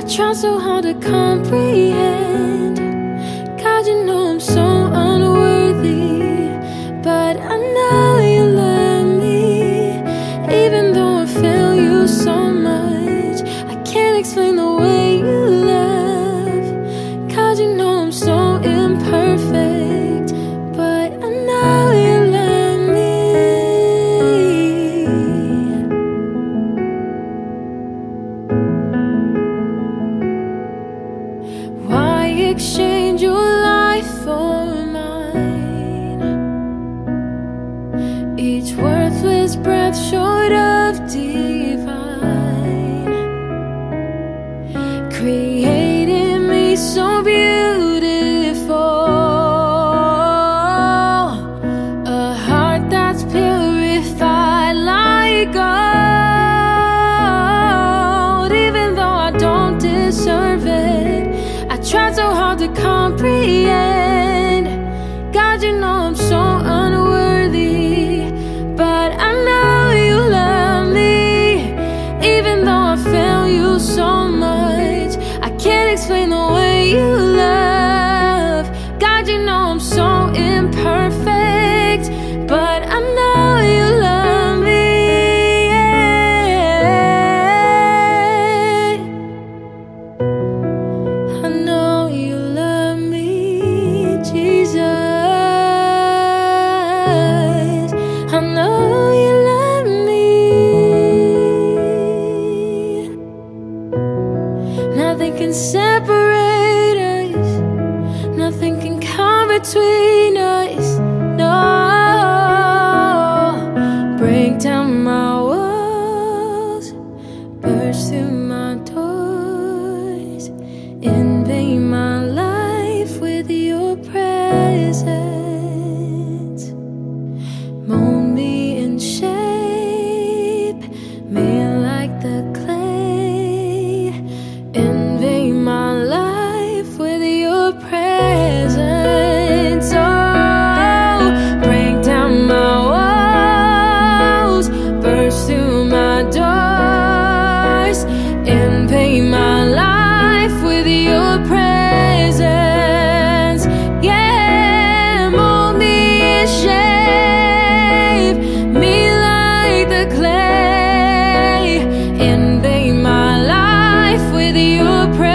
try so hard to comprehend. God, you know I'm so unworthy, but I know you love me. Even though I fail you so much, I can't explain the way you love. God, you know I'm so imperfect, but I know you love me. Why exchange your life for mine? Each worthless breath short of divine, created me so beautiful, a heart that's purified like gold. Even though I don't deserve it, I tried so hard to comprehend. God, you know I'm so unworthy, but I know you love me. Even though I fail you so much, I can't explain the way you love. God, you know I'm so imperfect, but I know you love me. I know you love me, Jesus. I know you love me. Nothing can separate us, nothing can come between us. No, break down my walls, burst through my doors, invade my life with your presence. Mold me and shape me like the clay, invade my life with your presence. Oh, break down my walls, burst through my doors, invade my life with your presence. Yeah, mold me and shape me like the clay, invade my life with your presence.